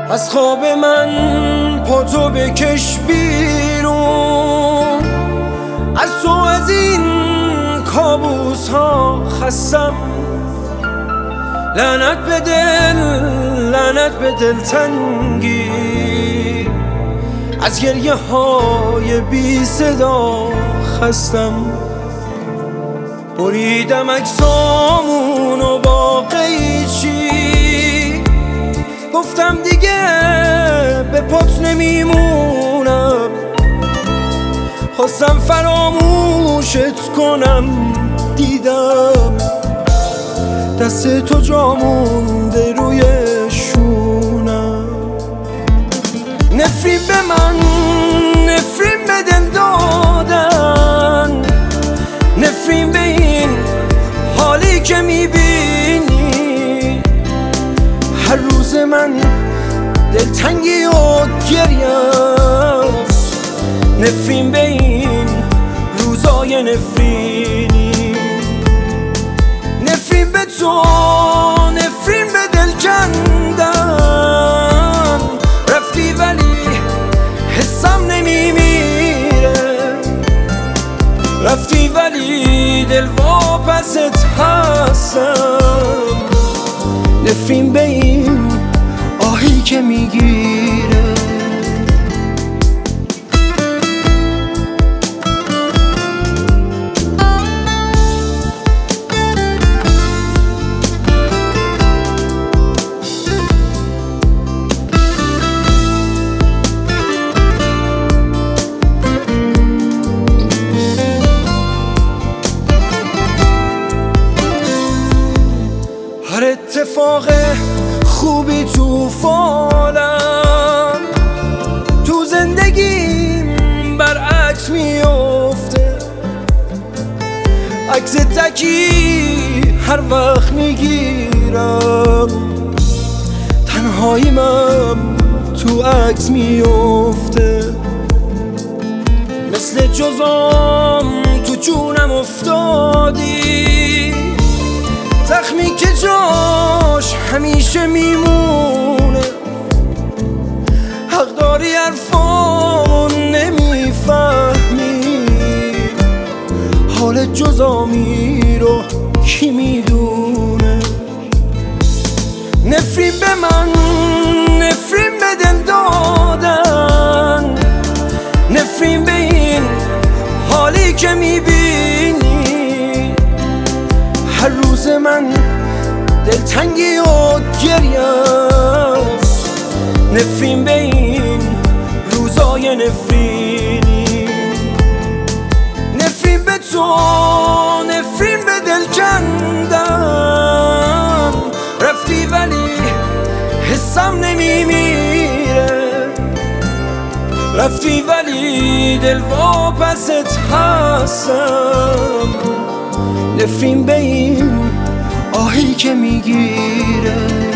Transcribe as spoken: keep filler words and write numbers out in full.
از خواب من پاتو بکش بیرون، از تو از این کابوس ها خستم. لعنت به دل، لعنت به دلتنگی، از گریه های بی صدا خستم. بریدم اجسامونو با قیچی، گفتم دیگه به پات نمیمونم. خواستم فراموشت کنم، دیدم دست تو جا مونده روی شونم. نفرین به من، نفرین به دل دادن، نفرین به این حالی که میبینی. هر روز من دلتنگی و گریه‌ست، نفرین به این روزای نفرینی. نفرین به تو، نفرین به دل کندم. رفتی ولی حسم نمیمیره، رفتی ولی دل واپست هستم. نفرین به این آهی که میگیره. هر اتفاق خوبی تو فالم، تو زندگیم برعکس میفته. عکس تکی هر وقت میگیرم، تنهاییمم تو عکس میفته. مثل جزام تو جونم افتادی، زخمی که جاش همیشه میمونه. حق داری حرفامو نمیفهمی، حال جزامی رو کی میدونه. نفرین به من، نفرین به دل دادن، نفرین به این حالی که میبینی. هر روز من دلتنگی و گریه‌ست، نفرین به این روزای نفرینی. نفرین به تو، نفرین به دل کندم. رفتی ولی حسم نمیمیره، رفتی ولی دل واپست هستم. نفرین به این آهی که میگیره.